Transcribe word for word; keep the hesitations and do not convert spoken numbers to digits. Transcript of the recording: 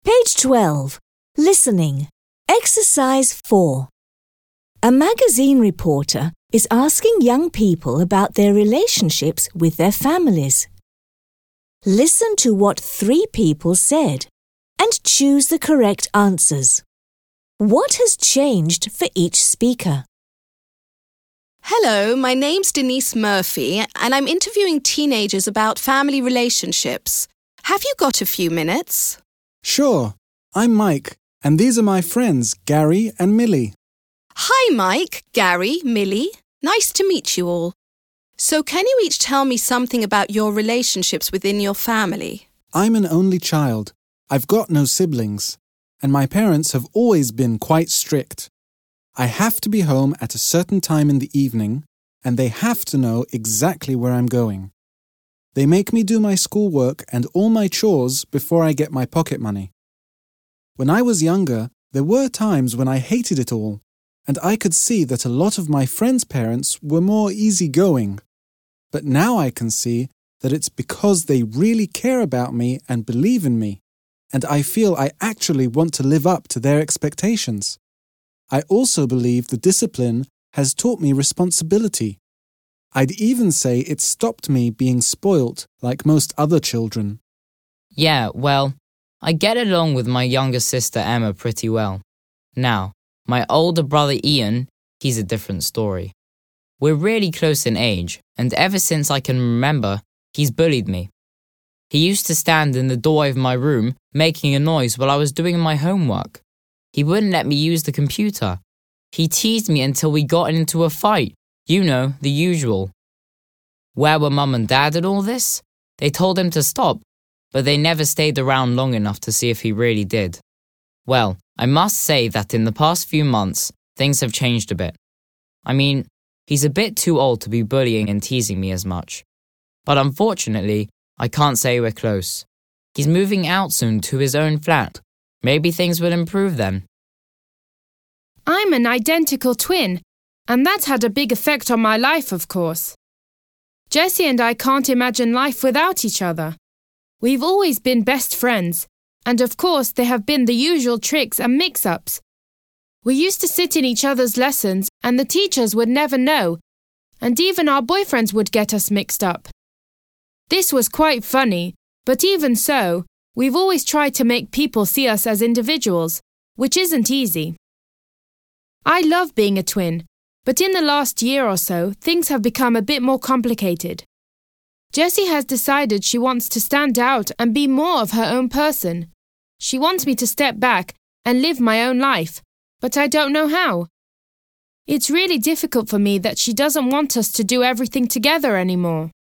Page twelve. Listening. Exercise four. A magazine reporter is asking young people about their relationships with their families. Listen to what three people said and choose the correct answers. What has changed for each speaker? Hello, my name's Denise Murphy, and I'm interviewing teenagers about family relationships. Have you got a few minutes? Sure. I'm Mike, and these are my friends, Gary and Millie. Hi, Mike, Gary, Millie. Nice to meet you all. So can you each tell me something about your relationships within your family? I'm an only child. I've got no siblings, and my parents have always been quite strict. I have to be home at a certain time in the evening, and they have to know exactly where I'm going. They make me do my schoolwork and all my chores before I get my pocket money. When I was younger, there were times when I hated it all, and I could see that a lot of my friends' parents were more easygoing. But now I can see that it's because they really care about me and believe in me, and I feel I actually want to live up to their expectations. I also believe the discipline has taught me responsibility. I'd even say it stopped me being spoilt like most other children. Yeah, well, I get along with my younger sister Emma pretty well. Now, my older brother Ian, he's a different story. We're really close in age, and ever since I can remember, he's bullied me. He used to stand in the doorway of my room making a noise while I was doing my homework. He wouldn't let me use the computer. He teased me until we got into a fight. You know, the usual. Where were Mum and Dad in all this? They told him to stop, but they never stayed around long enough to see if he really did. Well, I must say that in the past few months, things have changed a bit. I mean, he's a bit too old to be bullying and teasing me as much. But unfortunately, I can't say we're close. He's moving out soon to his own flat. Maybe things will improve then. I'm an identical twin, and that's had a big effect on my life, of course. Jessie and I can't imagine life without each other. We've always been best friends, and of course there have been the usual tricks and mix-ups. We used to sit in each other's lessons, and the teachers would never know, and even our boyfriends would get us mixed up. This was quite funny, but even so, we've always tried to make people see us as individuals, which isn't easy. I love being a twin, but in the last year or so, things have become a bit more complicated. Jessie has decided she wants to stand out and be more of her own person. She wants me to step back and live my own life, but I don't know how. It's really difficult for me that she doesn't want us to do everything together anymore.